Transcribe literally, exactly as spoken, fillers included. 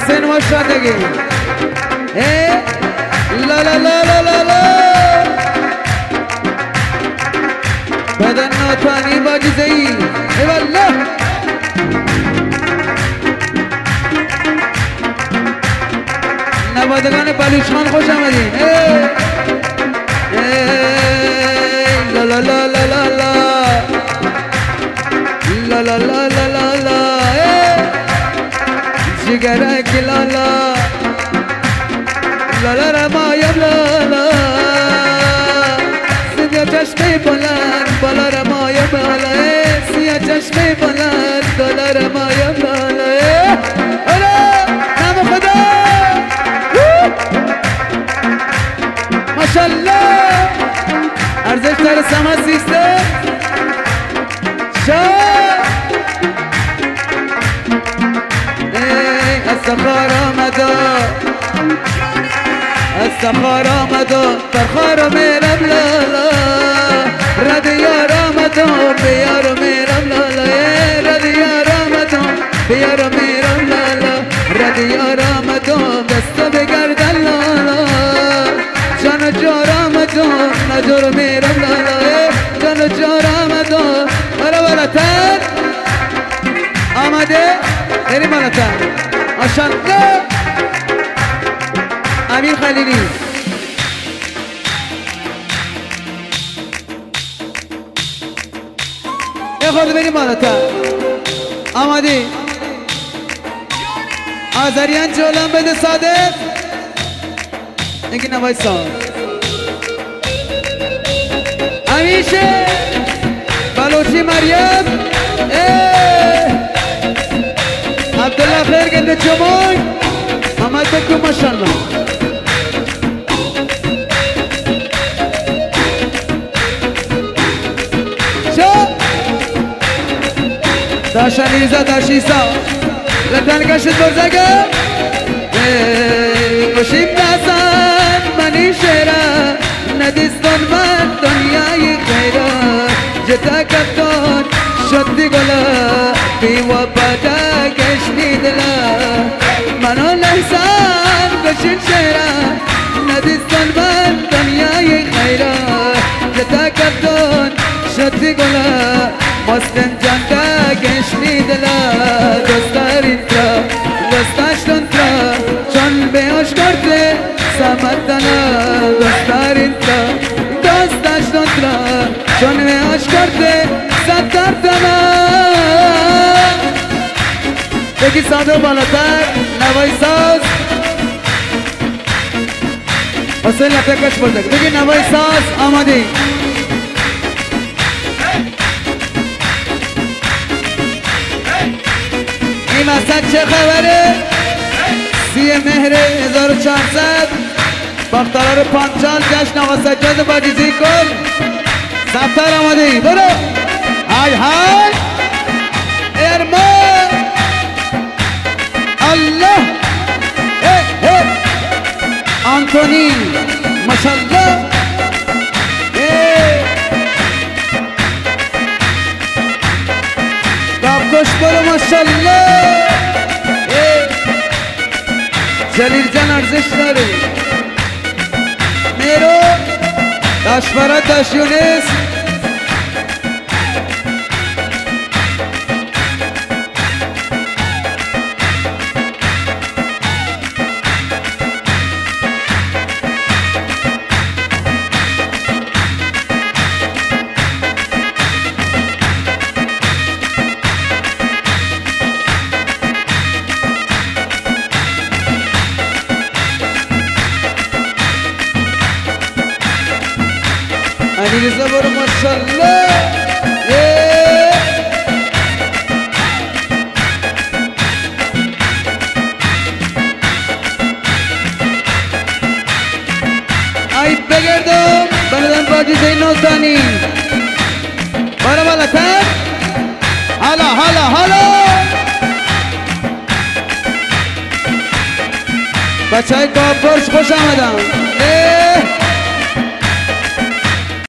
حسین مشادگی لا لا لا لا لا لا بدن ناتوانی باجزه ای ای والله نوادگان بلوچخان خوش آمدین لا لا لا لا لا لا لا لا لا لا لا لا جگرک لا لا لا لا رمایم لا لا سیاه چشم بلند بالا رمایم بالا سیاه چشم بلند بالا رمایم بالا آره نام خدا ماشالله ارزش داره سما سیستم شاد استخار آمدا استخار آمدا فرخار میرم لالا رد یار آمدا بیار میرم لالا رد یار آمدا بیار میرم لالا رد یار آمدا دستا بگردن لالا جان جار آمدا نجار میرم لالا جان جار آمدا برا براتر آمده بریم براتر ماشالله امیر خلیلی یه خورده بریم بالاتر آمادی آذریان جولان بده صادق یکی نوای ساز همیشه بلوچی مریم عبدالله خیر گنده چموی محمد بکو ماشالله داشتنیزا داشیسا لطن کشت برزگه کشیم نزن منی شیره ندیستان من دنیای خیره جتا کفتان شدی گلا بی و بدا گشنی دلا منو لحظان کشیم شیره ندیستان من دنیای خیره جتا کفتان شدی گلا مستن جانتا گشنی دلا دوستاری ترا دوستاشتون ترا چون بیاش کرده سامدانا دوستاری ترا دوستاشتون ترا چون بیاش کرده سامدانا یکی ساده بالاتر نوای ساز حسین لطکش بردک بگی نوای ساز آمادی این وسط چه خبره؟ سی مهر هزار و چهارصد باخترار پانچال جشن آقا سجاد باجیزی کن سبتر آماده برو های های ارمان الله اه اه آنتونی ماشالله دابکش برو ماشالله جلیل جان ارزش داره میرو داشبرات داش یونس علیرضا برو ماشالله ای بگردم بلدن باجیزه نوزانی برو بالاتر حالا حالا حالا بچه های کابرش خوش آمدن